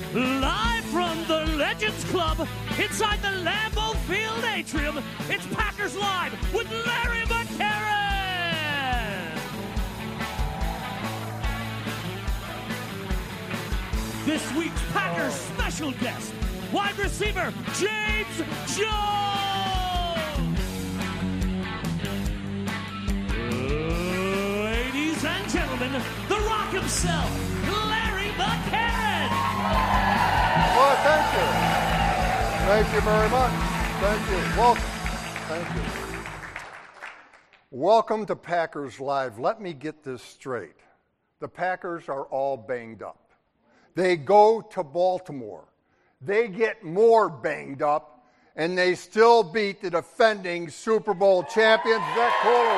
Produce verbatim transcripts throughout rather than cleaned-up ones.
Live from the Legends Club inside the Lambeau Field atrium, it's Packers Live with Larry McCarron. This week's Packers special guest, wide receiver James Jones. Ladies and gentlemen, the Rock himself, Larry McCarron. Well, thank you. Thank you very much. Thank you. Welcome. Thank you. Welcome to Packers Live. Let me get this straight. The Packers are all banged up. They go to Baltimore. They get more banged up, and they still beat the defending Super Bowl champions. Is that cool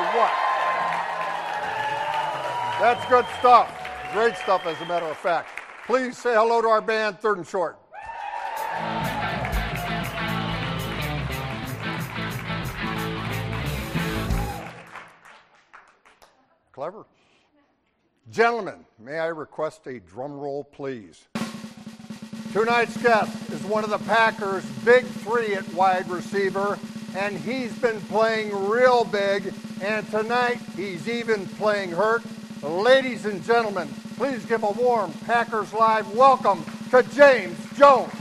or what? That's good stuff. Great stuff, as a matter of fact. Please say hello to our band, Third and Short. Clever. Gentlemen, may I request a drum roll, please? Tonight's guest is one of the Packers' big three at wide receiver, and he's been playing real big, and tonight he's even playing hurt. Ladies and gentlemen, please give a warm Packers Live welcome to James Jones.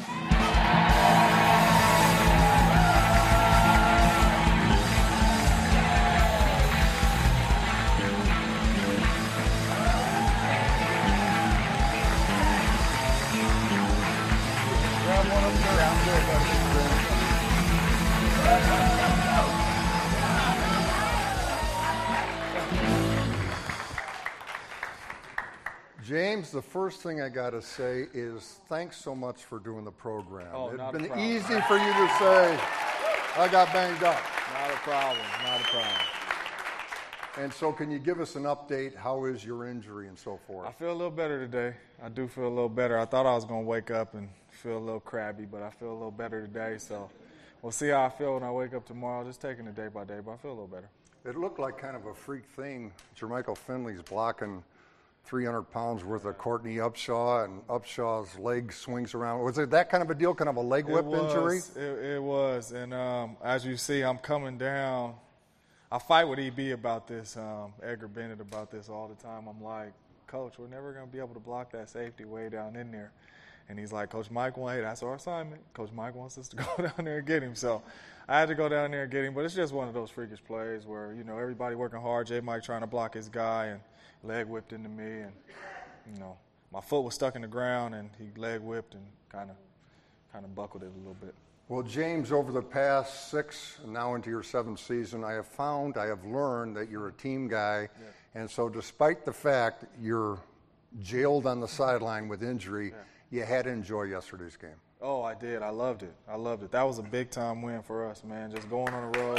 James, the first thing I got to say is thanks so much for doing the program. Oh, It's not been a problem. easy for you to say, I got banged up. Not a problem. Not a problem. And so can you give us an update? How is your injury and so forth? I feel a little better today. I do feel a little better. I thought I was going to wake up and feel a little crabby, but I feel a little better today. So we'll see how I feel when I wake up tomorrow. Just taking it day by day, but I feel a little better. It looked like kind of a freak thing. Jermichael Finley's blocking three hundred pounds worth of Courtney Upshaw, and Upshaw's leg swings around. Was it that kind of a deal, kind of a leg whip it was, injury? It, it was. And um, as you see, I'm coming down. I fight with E B about this, um, Edgar Bennett about this all the time. I'm like, Coach, we're never going to be able to block that safety way down in there. And he's like, Coach Mike, well, hey, that's our assignment. Coach Mike wants us to go down there and get him. So I had to go down there and get him. But it's just one of those freakish plays where, you know, everybody working hard, J. Mike trying to block his guy, and leg whipped into me. And, you know, my foot was stuck in the ground, and he leg whipped and kind of kind of buckled it a little bit. Well, James, over the past six, and now into your seventh season, I have found, I have learned that you're a team guy. Yeah. And so despite the fact you're jailed on the sideline with injury, yeah. you had to enjoy yesterday's game. Oh, I did. I loved it. I loved it. That was a big-time win for us, man. Just going on the road.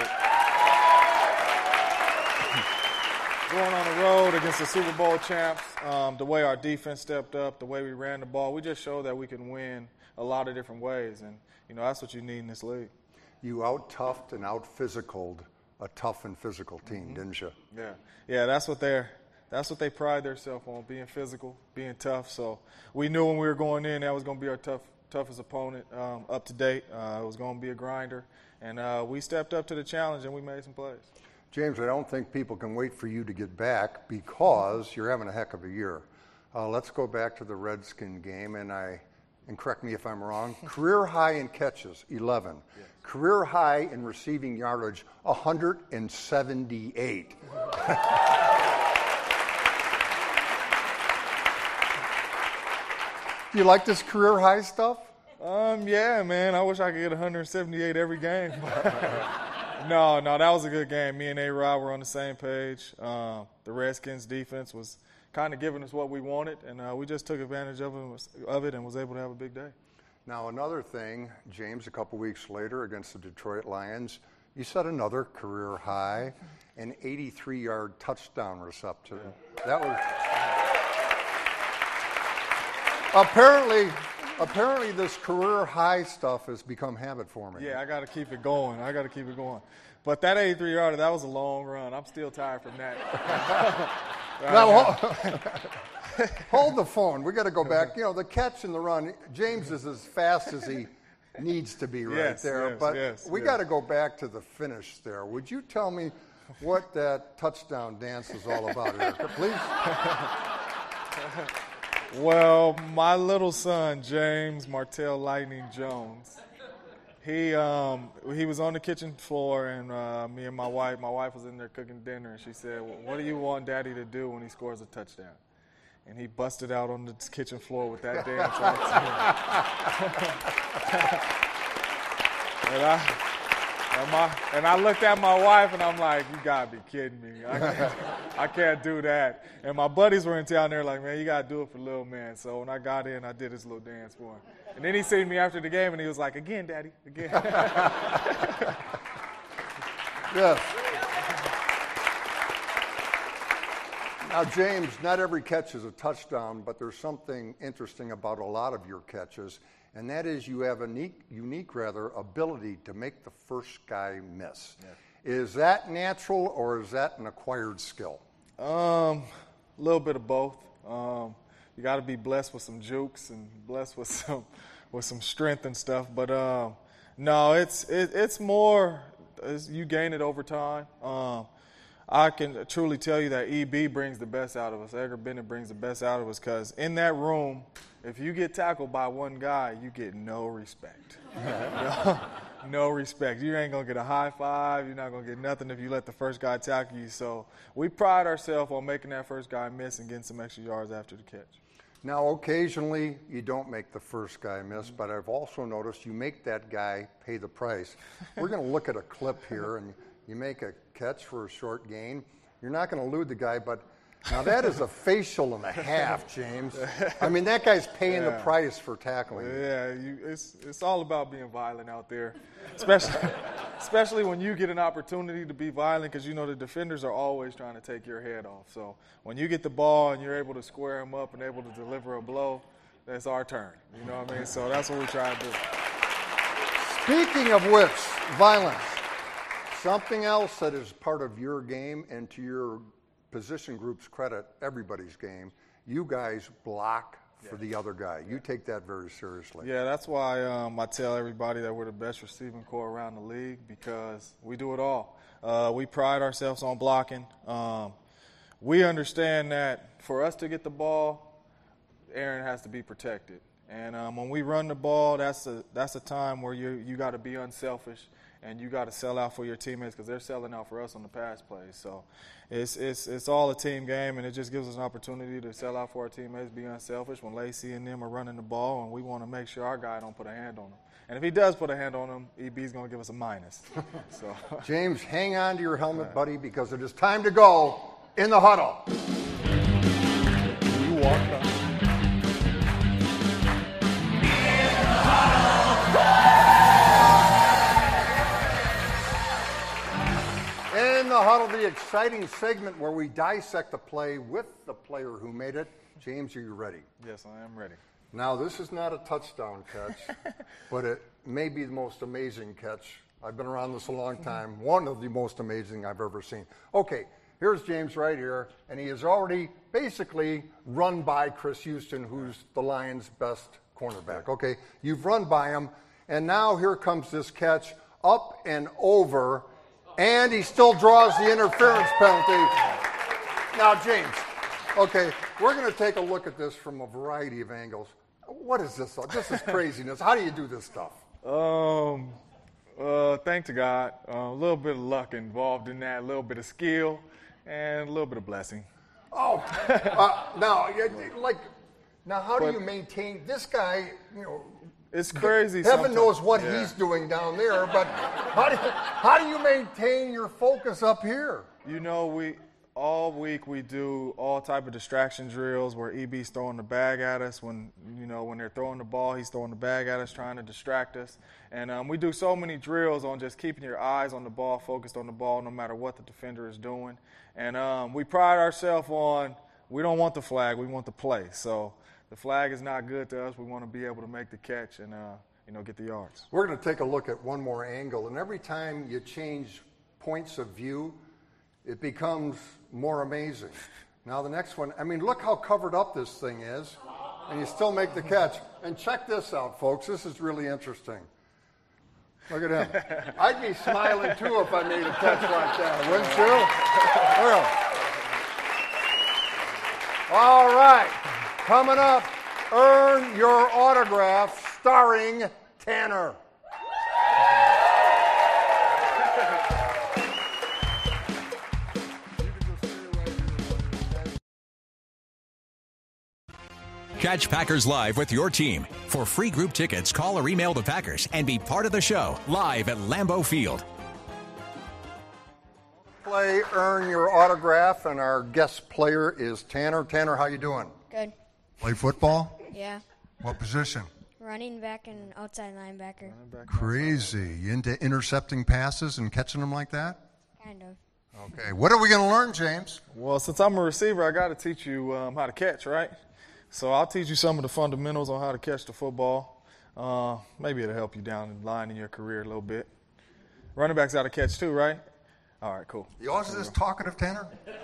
Going on the road against the Super Bowl champs, um, the way our defense stepped up, the way we ran the ball, we just showed that we can win a lot of different ways. And, you know, that's what you need in this league. You out-toughed and out-physicaled a tough and physical team, mm-hmm. didn't you? Yeah. Yeah, that's what they're that's what they pride themselves on, being physical, being tough. So we knew when we were going in that was going to be our tough, toughest opponent um, up to date. Uh, it was going to be a grinder. And uh, we stepped up to the challenge, and we made some plays. James, I don't think people can wait for you to get back because you're having a heck of a year. Uh, let's go back to the Redskin game, and I, and correct me if I'm wrong, career high in catches, eleven. Yes. Career high in receiving yardage, one hundred seventy-eight. Do you like this career high stuff? Um, yeah, man. I wish I could get one hundred seventy-eight every game. No, no, that was a good game. Me and A-Rod were on the same page. Uh, the Redskins defense was kind of giving us what we wanted, and uh, we just took advantage of it, of it and was able to have a big day. Now, another thing, James, a couple weeks later against the Detroit Lions, you set another career high, an eighty-three-yard touchdown reception. Yeah. That was apparently. Apparently, this career high stuff has become habit forming. Yeah, I got to keep it going. I got to keep it going. But that eighty-three yarder, that was a long run. I'm still tired from that. Now, hold the phone. We got to go back. You know, the catch and the run. James is as fast as he needs to be right yes, there. Yes, but yes, we yes. got to go back to the finish there. Would you tell me what that touchdown dance is all about, Erica, please? Well, my little son, James Martell Lightning Jones, he um, he was on the kitchen floor, and uh, me and my wife, my wife was in there cooking dinner, and she said, well, what do you want Daddy to do when he scores a touchdown? And he busted out on the kitchen floor with that dance right and, I, and, my, and I looked at my wife, and I'm like, you got to be kidding me. I can't, I can't do that. And my buddies were in town, they're like, man, you got to do it for little man. So when I got in, I did his little dance for him. And then he seen me after the game, and he was like, again, Daddy, again. Yes. Now, James, not every catch is a touchdown, but there's something interesting about a lot of your catches, and that is you have a unique, unique rather, ability to make the first guy miss. Yeah. Is that natural, or is that an acquired skill? Um, a little bit of both. Um, you got to be blessed with some jukes and blessed with some with some strength and stuff. But um, no, it's it, it's more it's, you gain it over time. Um, I can truly tell you that E B brings the best out of us. Edgar Bennett brings the best out of us because in that room, if you get tackled by one guy, you get no respect. no, no respect. You ain't going to get a high five. You're not going to get nothing if you let the first guy tackle you. So we pride ourselves on making that first guy miss and getting some extra yards after the catch. Now, occasionally you don't make the first guy miss, mm-hmm. but I've also noticed you make that guy pay the price. We're going to look at a clip here, and you make a catch for a short gain. You're not going to elude the guy, but now that is a facial and a half, James. I mean, that guy's paying yeah. the price for tackling. Yeah, you, it's it's all about being violent out there, especially especially when you get an opportunity to be violent, because you know the defenders are always trying to take your head off. So when you get the ball and you're able to square them up and able to deliver a blow, that's our turn. You know what I mean? So that's what we try to do. Speaking of which, violence. Something else that is part of your game, and to your position group's credit, everybody's game, you guys block for yeah. the other guy. You take that very seriously. Yeah, that's why um, I tell everybody that we're the best receiving corps around the league, because we do it all. Uh, we pride ourselves on blocking. Um, we understand that for us to get the ball, Aaron has to be protected. And um, when we run the ball, that's a, that's a time where you you got to be unselfish. And you got to sell out for your teammates because they're selling out for us on the pass plays. So it's it's it's all a team game, and it just gives us an opportunity to sell out for our teammates, be unselfish when Lacey and them are running the ball, and we want to make sure our guy don't put a hand on them. And if he does put a hand on them, E B's going to give us a minus. So James, hang on to your helmet, right. buddy, because it is time to go in the huddle. You walk up. In the huddle, the exciting segment where we dissect the play with the player who made it. James, are you ready? Yes, I am ready. Now, this is not a touchdown catch, but it may be the most amazing catch. I've been around this a long time. One of the most amazing I've ever seen. Okay, here's James right here, and he has already basically run by Chris Houston, who's the Lions' best cornerback. Okay, you've run by him, and now here comes this catch up and over. And he still draws the interference penalty. Now, James, okay, we're going to take a look at this from a variety of angles. What is this? This is craziness. How do you do this stuff? Um, uh, thank to God. Uh, a little bit of luck involved in that, a little bit of skill, and a little bit of blessing. Oh, uh, now, like, now how do but, you maintain this guy, you know, it's crazy. Heaven sometimes. knows what yeah. he's doing down there, but how do, you, how do you maintain your focus up here? You know, we all week we do all type of distraction drills where E B's throwing the bag at us. When you know when they're throwing the ball, he's throwing the bag at us, trying to distract us. And um, we do so many drills on just keeping your eyes on the ball, focused on the ball, no matter what the defender is doing. And um, we pride ourselves on we don't want the flag, we want the play. So the flag is not good to us. We want to be able to make the catch and, uh, you know, get the yards. We're going to take a look at one more angle, and every time you change points of view, it becomes more amazing. Now the next one, I mean, look how covered up this thing is, and you still make the catch. And check this out, folks. This is really interesting. Look at him. I'd be smiling, too, if I made a catch like that, wouldn't you? All right. Coming up, Earn Your Autograph, starring Tanner. Catch Packers Live with your team. For free group tickets, call or email the Packers and be part of the show live at Lambeau Field. Play Earn Your Autograph, and our guest player is Tanner. Tanner, how you doing? Good. Play football? Yeah. What position? Running back and outside linebacker. Crazy. You into intercepting passes and catching them like that? Kind of. Okay. What are we going to learn, James? Well, since I'm a receiver, I got to teach you um, how to catch, right? So I'll teach you some of the fundamentals on how to catch the football. Uh, maybe it'll help you down the line in your career a little bit. Running backs got to catch too, right? All right, cool. You always this talkative, Tanner?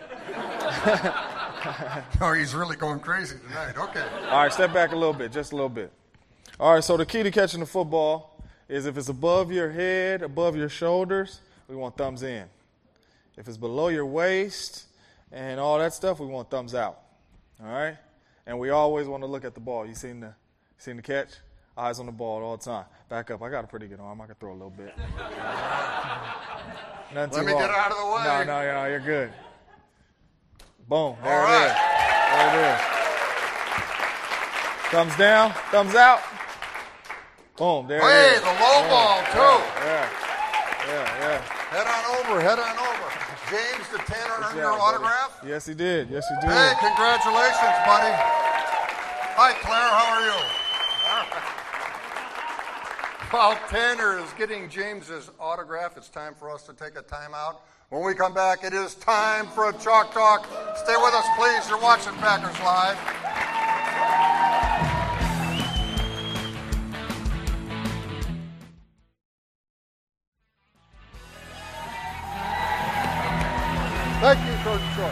No, he's really going crazy tonight. Okay. All right, step back a little bit, just a little bit. All right, so the key to catching the football is if it's above your head, above your shoulders, we want thumbs in. If it's below your waist and all that stuff, we want thumbs out. All right? And we always want to look at the ball. You seen the, seen the catch? Eyes on the ball all the time. Back up. I got a pretty good arm. I can throw a little bit. Let me hard. Get out of the way. No, no, no, you're good. Boom. There all it right. is. There it is. Thumbs down. Thumbs out. Boom. There hey, it is. the low yeah, ball, too. Yeah, yeah, yeah. Head on over. Head on over. James, did Tanner earn your autograph? Yes, he did. Yes, he did. Hey, congratulations, buddy. Hi, Claire. How are you? While Tanner is getting James's autograph, it's time for us to take a timeout. When we come back, it is time for a Chalk Talk. Stay with us, please. You're watching Packers Live. Thank you, Coach Troy.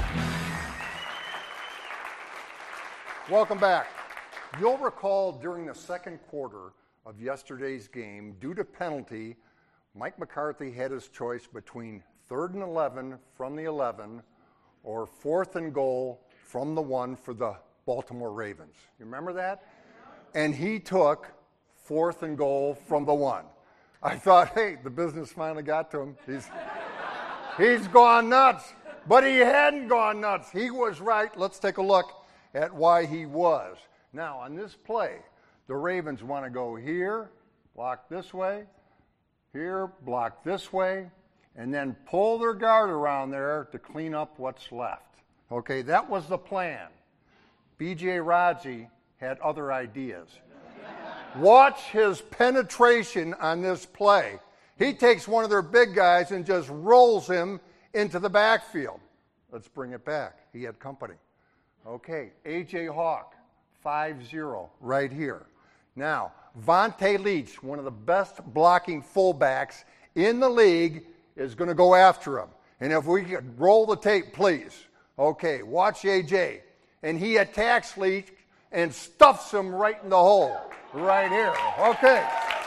Welcome back. You'll recall during the second quarter of yesterday's game, due to penalty, Mike McCarthy had his choice between third and eleven from the eleven or fourth and goal from the one for the Baltimore Ravens. You remember that? And he took fourth and goal from the one. I thought, hey, the business finally got to him. He's... He's gone nuts, but he hadn't gone nuts. He was right. Let's take a look at why he was. Now, on this play, the Ravens want to go here, block this way, here, block this way, and then pull their guard around there to clean up what's left. Okay, that was the plan. B J Raji had other ideas. Watch his penetration on this play. He takes one of their big guys and just rolls him into the backfield. Let's bring it back. He had company. Okay, A J Hawk, five zero, right here. Now, Vontae Leach, one of the best blocking fullbacks in the league, is going to go after him. And if we could roll the tape, please. Okay, watch A J. And he attacks Leach and stuffs him right in the hole. Right here. Okay.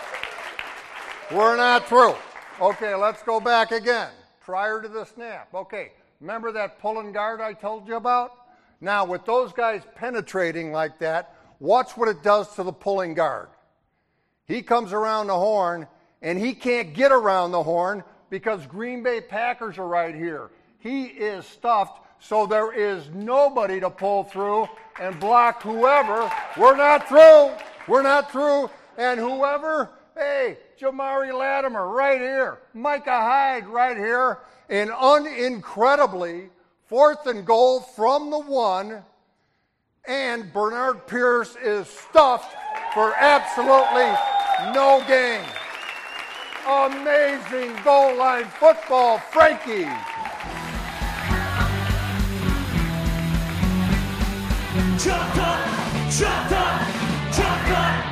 We're not through. Okay, let's go back again. Prior to the snap. Okay, remember that pulling guard I told you about? Now, with those guys penetrating like that, watch what it does to the pulling guard. He comes around the horn, and he can't get around the horn because Green Bay Packers are right here. He is stuffed, so there is nobody to pull through and block whoever. We're not through. We're not through. And whoever... Hey, Jamari Latimer right here. Micah Hyde right here. And unincredibly, fourth and goal from the one. And Bernard Pierce is stuffed for absolutely no gain. Amazing goal line football, Frankie. Chalk Talk, Chalk Talk, Chalk Talk.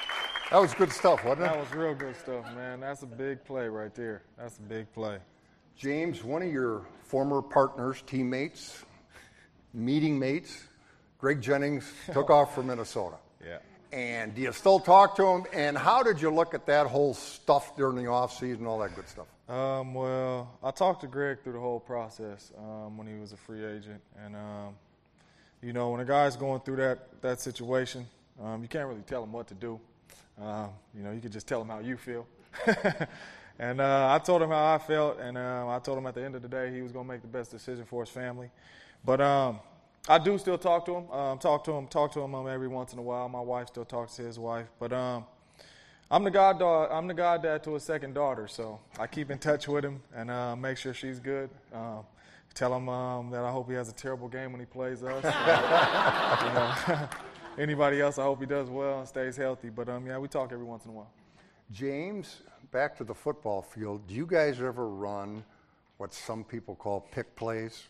That was good stuff, wasn't it? That was real good stuff, man. That's a big play right there. That's a big play. James, one of your former partners, teammates, meeting mates, Greg Jennings, took off for Minnesota. Yeah. And do you still talk to him? And how did you look at that whole stuff during the offseason, all that good stuff? Um, well, I talked to Greg through the whole process um, when he was a free agent. And, um, you know, when a guy's going through that, that situation, um, you can't really tell him what to do. Um, you know, you can just tell him how you feel. And uh, I told him how I felt, and uh, I told him at the end of the day he was going to make the best decision for his family. But um, I do still talk to him. Um, talk to him, talk to him um, every once in a while. My wife still talks to his wife. But um, I'm the god I'm the goddad to his second daughter, so I keep in touch with him and uh, make sure she's good. Um, tell him um, that I hope he has a terrible game when he plays us. uh, you know, anybody else, I hope he does well and stays healthy. But um, yeah, we talk every once in a while. James, back to the football field, do you guys ever run what some people call pick plays?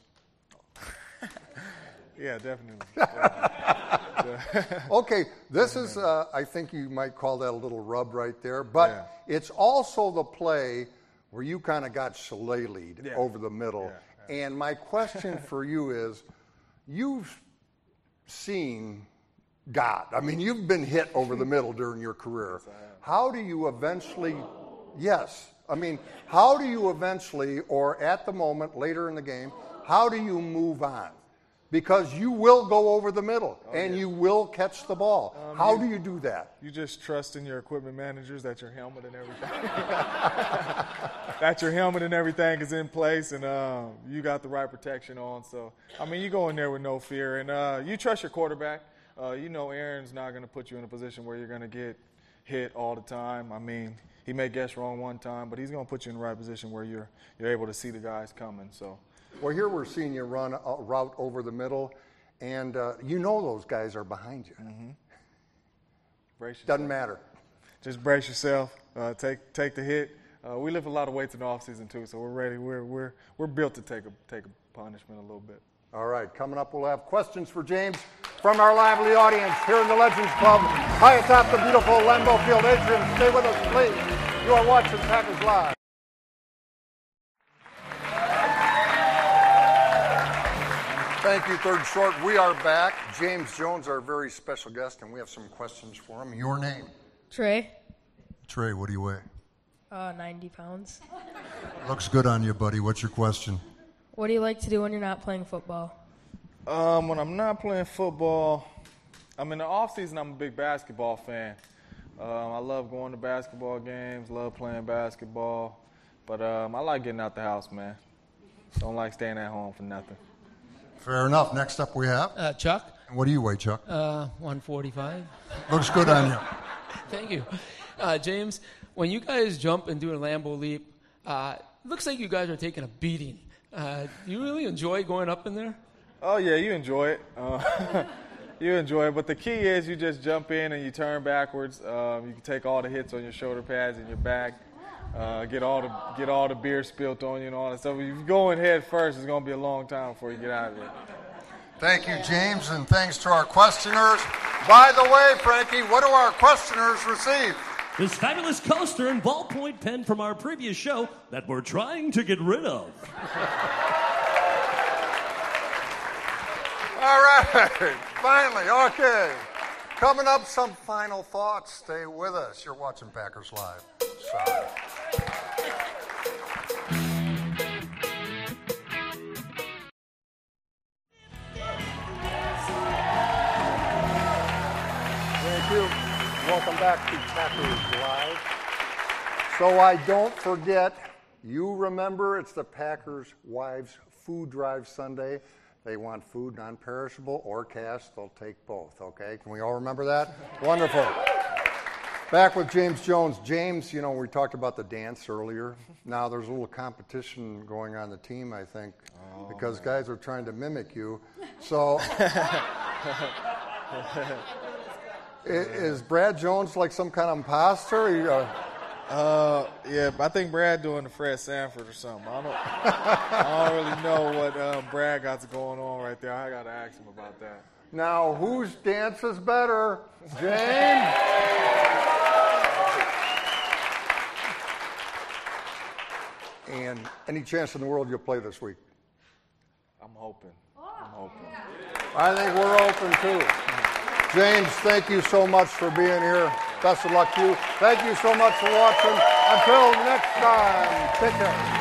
Yeah, definitely. Yeah. Okay, this is, uh, I think you might call that a little rub right there, but Yeah. it's also the play where you kind of got shillelied Yeah. over the middle. Yeah, And my question for you is, you've seen God. I mean, you've been hit over the middle during your career. How do you eventually, yes, I mean, how do you eventually, or at the moment, later in the game, how do you move on? Because you will go over the middle, oh, and yeah. you will catch the ball. Um, how you, do you do that? You just trust in your equipment managers that your helmet and everything, that your helmet and everything is in place, and uh, you got the right protection on. So, I mean, you go in there with no fear, and uh, you trust your quarterback. Uh, you know Aaron's not going to put you in a position where you're going to get hit all the time. I mean, he may guess wrong one time, but he's going to put you in the right position where you're you're able to see the guys coming. So. Well, here we're seeing you run a route over the middle, and uh, you know those guys are behind you. Mm-hmm. Brace yourself. Doesn't matter. Just brace yourself. Uh, take take the hit. Uh, we lift a lot of weights in the off season too, so we're ready. We're we're we're built to take a take a punishment a little bit. All right, coming up, we'll have questions for James from our lively audience here in the Legends Club, high atop the beautiful Lambeau Field atrium. Stay with us, please. You are watching Packers Live. Thank you, Third Short. We are back. James Jones, our very special guest, and we have some questions for him. Your name? Trey. Trey, what do you weigh? Uh, ninety pounds. Looks good on you, buddy. What's your question? What do you like to do when you're not playing football? Um, when I'm not playing football, I'm in the off season. I'm a big basketball fan. Um, I love going to basketball games. Love playing basketball. But um, I like getting out the house, man. Don't like staying at home for nothing. Fair enough. Next up, we have uh, Chuck. And what do you weigh, Chuck? Uh, one forty-five. Looks good on you. Thank you, uh, James. When you guys jump and do a Lambeau leap, uh, it looks like you guys are taking a beating. Uh, do you really enjoy going up in there? Oh, yeah, you enjoy it. Uh, you enjoy it. But the key is you just jump in and you turn backwards. Um, you can take all the hits on your shoulder pads and your back, uh, get all the get all the beer spilt on you and all that stuff. If you go in head first, it's going to be a long time before you get out of it. Thank you, James, and thanks to our questioners. By the way, Frankie, what do our questioners receive? This fabulous coaster and ballpoint pen from our previous show that we're trying to get rid of. All right, finally, okay. Coming up, some final thoughts. Stay with us. You're watching Packers Live. Sorry. Thank you. Welcome back to Packers Live. So I don't forget, you remember it's the Packers Wives Food Drive Sunday. They want food, non-perishable or cash. They'll take both, okay? Can we all remember that? Wonderful. Back with James Jones. James, you know, we talked about the dance earlier. Now there's a little competition going on the team, I think, oh, because man. guys are trying to mimic you. So is Brad Jones like some kind of imposter? You, uh, Uh, yeah, I think Brad doing the Fred Sanford or something. I don't, I don't really know what um, Brad got going on right there. I got to ask him about that. Now, whose dance is better, James? And any chance in the world you'll play this week? I'm hoping. I'm hoping. I think we're open too. James, thank you so much for being here. Best of luck to you. Thank you so much for watching. Until next time, take care.